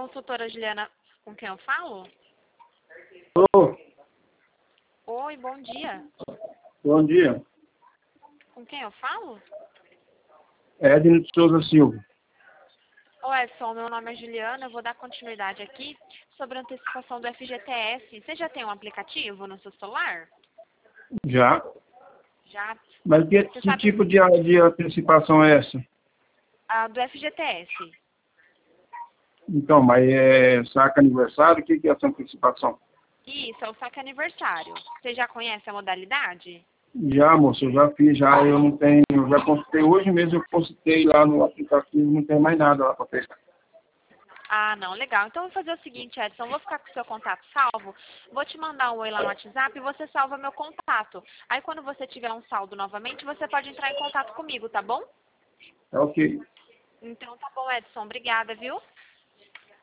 Consultora Juliana, com quem eu falo? Alô, Oi, bom dia. bom dia. Com quem eu falo? Edno de Souza Silva. Ô Edson, meu nome é Juliana, eu vou dar continuidade aqui sobre a antecipação do FGTS. Você já tem um aplicativo no seu celular? Já. Já? Mas que, Você que sabe tipo de antecipação é essa? do FGTS? Então, mas é saca aniversário? O que é essa antecipação? Isso, é o saque aniversário. Você já conhece a modalidade? Já, moço, eu já fiz, já eu não tenho, eu já consultei hoje mesmo, eu consultei lá no aplicativo, não tem mais nada lá para fechar. Ah, não, legal. Então eu vou fazer o seguinte, Edson, eu vou ficar com o seu contato salvo, vou te mandar um oi lá no WhatsApp e você salva meu contato. Aí quando você tiver um saldo novamente, você pode entrar em contato comigo, tá bom? Tá ok. Então tá bom, Edson. Obrigada, viu?